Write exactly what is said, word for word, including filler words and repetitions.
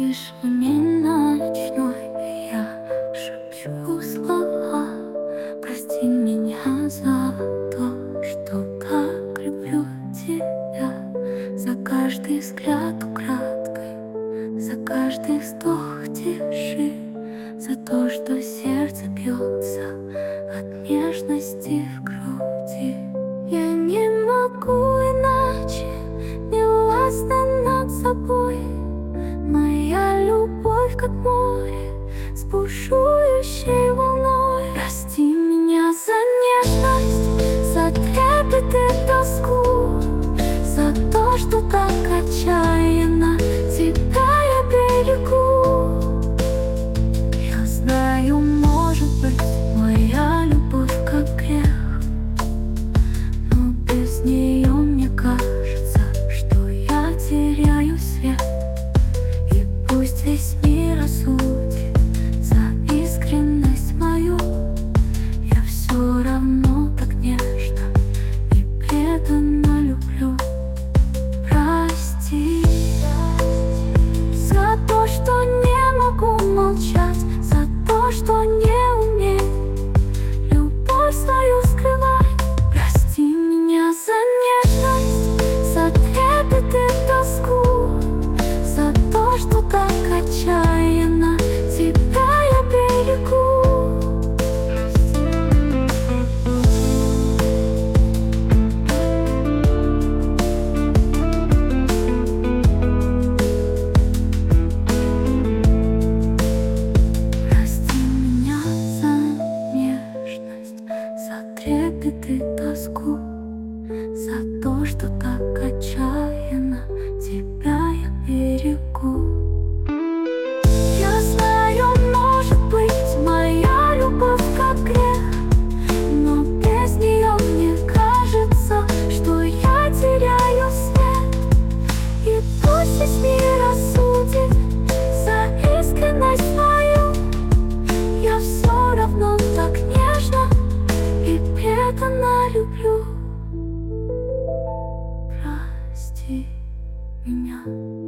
тишине ночной я шепчу слова. Прости меня за то, что так люблю тебя. За каждый взгляд украдкой, за каждый вздох тиши, за то, что сердце бьется от нежности в груди. Я не могу иначе, не властна над собой. Моя любовь, как море, с бушующей волной. Прости меня за нежность, за трепет и тоску, за то, что так отчаянно тебя я берегу. Я знаю, может быть, моя любовь как грех, но без нее мне кажется, что я теряю свет. И пусть весь мир осудит за искренность мою, я все равно так нежно и преданно люблю. Прости за то, что не могу молчать, за то, что не умею любовь свою скрывать. Прости меня за нежность, за трепет и тоску, за то, что так отчаянно тебя я берегу. Прости меня за нежность, за трепет и тоску, за то, что так отчаянно тебя я берегу. Я знаю, может быть, моя любовь как грех, но без нее мне кажется, что я теряю свет. И пусть весь мир осудит за искренность мою, я все равно так нежно и преданно люблю. Прости меня.